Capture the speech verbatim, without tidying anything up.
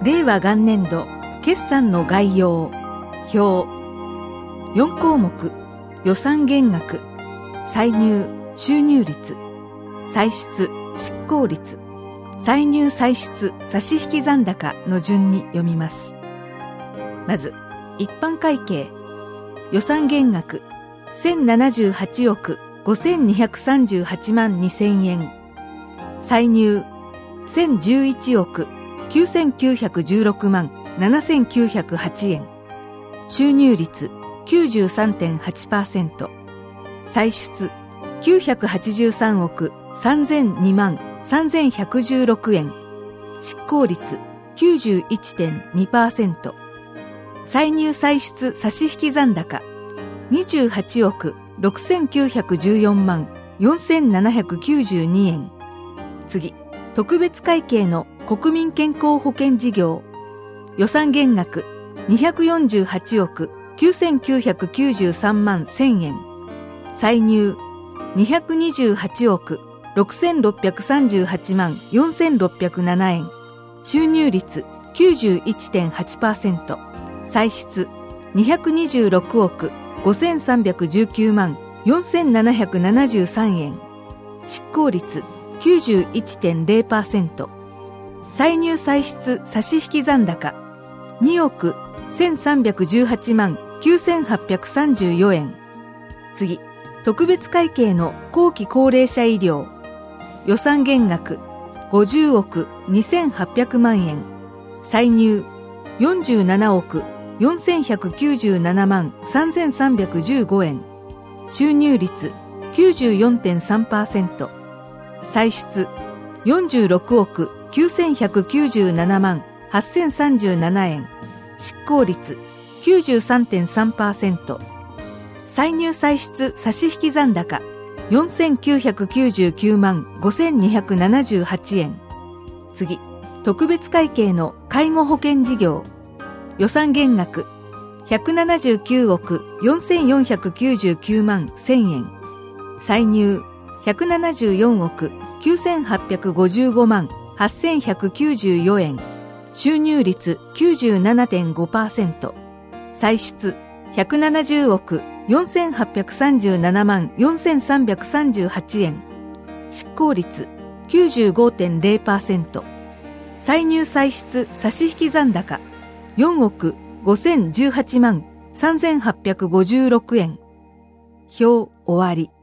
令和元年度決算の概要表よん項目予算減額歳入収入率歳出執行率歳入歳出差引残高の順に読みます。まず一般会計予算減額せんななじゅうはちおくごせんにひゃくさんじゅうはちまんにせんえん、歳入せんじゅういちおくきゅうせんきゅうひゃくじゅうろくまんななせんきゅうひゃくはちえん、収入率 きゅうじゅうさんてんはちパーセント、歳出きゅうひゃくはちじゅうさんおくさんぜんにまんさんぜんひゃくじゅうろくえん、執行率 きゅうじゅういちてんにパーセント、歳入歳出差引残高にじゅうはちおくろくせんきゅうひゃくじゅうよんまんよんせんななひゃくきゅうじゅうにえん。次、特別会計の国民健康保険事業予算減額にひゃくよんじゅうはちおくきゅうせんきゅうひゃくきゅうじゅうさんまんせんえん、歳入にひゃくにじゅうはちおくろくせんろっぴゃくさんじゅうはちまんよんせんろっぴゃくななえん、収入率 きゅうじゅういちてんはちパーセント、歳出にひゃくにじゅうろくおくごせんさんびゃくじゅうきゅうまんよんせんななひゃくななじゅうさんえん、執行率 きゅうじゅういちてんぜろパーセント、歳入歳出差引残高におくせんさんびゃくじゅうはちまんきゅうせんはっぴゃくさんじゅうよえん。次、特別会計の後期高齢者医療予算減額ごじゅうおくにせんはっぴゃくまんえん、歳入よんじゅうななおくよんせんひゃくきゅうじゅうななまんさんぜんさんびゃくじゅうごえん、収入率 きゅうじゅうよんてんさんパーセント、歳出よんじゅうろくおくきゅうせんひゃくきゅうじゅうななまんはっせんさんじゅうななえん、執行率 きゅうじゅうさんてんさんパーセント、歳入歳出差引残高よんせんきゅうひゃくきゅうじゅうきゅうまんごせんにひゃくななじゅうはちえん。次、特別会計の介護保険事業予算減額ひゃくななじゅうきゅうおくよんせんよんひゃくきゅうじゅうきゅうまんせんえん、歳入ひゃくななじゅうよんおくきゅうせんはっぴゃくごじゅうごまんはっせんひゃくきゅうじゅうよえん、収入率 きゅうじゅうななてんごパーセント、歳出ひゃくななじゅうおくよんせんはっぴゃくさんじゅうななまんよんせんさんびゃくさんじゅうはちえん、執行率 きゅうじゅうごてんぜろパーセント、歳入歳出差引残高よんおくごせんじゅうはちまんさんぜんはっぴゃくごじゅうろくえん。表終わり。